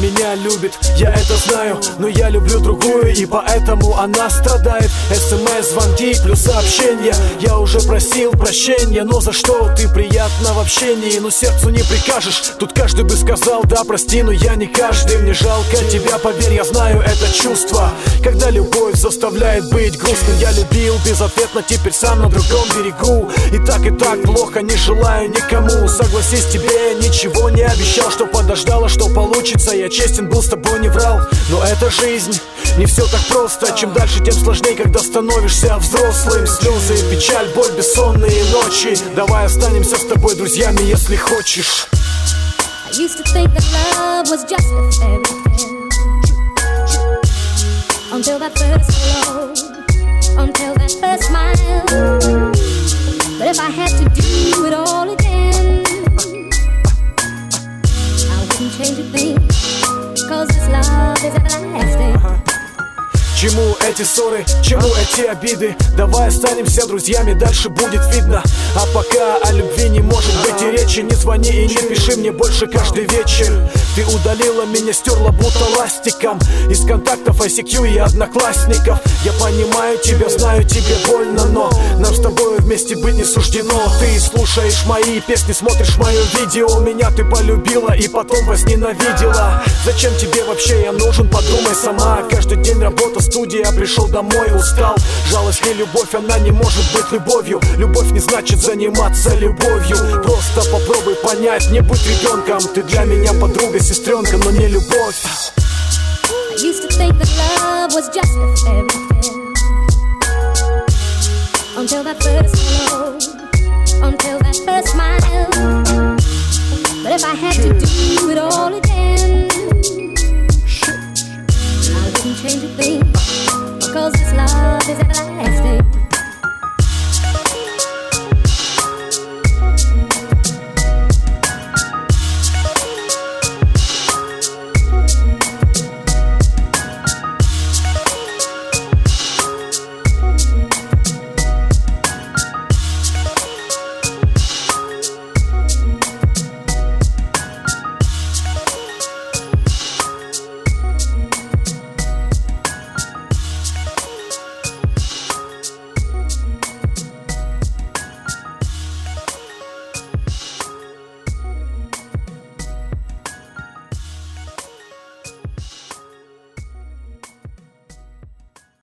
меня любит, я это знаю, но я люблю другую, и поэтому она страдает. СМС, звонки плюс сообщения. Я уже просил прощения, но за что? Ты приятна в общении, но сердцу не прикажешь. Тут каждый бы сказал, да, прости, но я не каждый. Мне жалко тебя, поверь, я знаю это чувство, когда любовь заставляет быть грустным. Я любил безответно, теперь сам на другом берегу. И так плохо, не желаю никому. Согласись, тебе я ничего не обещал, что подождала, что получится. Я честен был, с тобой не врал. Но это жизнь, не все так просто. Чем дальше, тем сложнее, когда становишься взрослым. Слезы, печаль, боль, бессонные ночи. Давай останемся с тобой друзьями, если хочешь. I used to think that love was just a fairy tale, until that first hello, until that first smile. But if I had to do it all again, I wouldn't change a thing, 'cause this love is everlasting. Чему эти ссоры, чему эти обиды? Давай останемся друзьями, дальше будет видно. А пока о любви не может быть и речи. Не звони и не пиши мне больше каждый вечер. Ты удалила меня, стерла будто ластиком из контактов ICQ и одноклассников. Я понимаю тебя, знаю, тебе больно, но нам с тобой вместе быть не суждено. Ты слушаешь мои песни, смотришь мое видео. Меня ты полюбила и потом возненавидела. Зачем тебе вообще я нужен, подумай сама. Каждый день работа, студия, пришел домой, устал. Жалость не любовь, она не может быть любовью. Любовь не значит заниматься любовью. Просто попробуй понять, не будь ребенком. Ты для меня подруга, сестренка, но не любовь. I used to think that love was just a fairy tale, until that first hello, until that first smile. But if I had to do it all again, I wouldn't change a thing, 'cause this love is everlasting.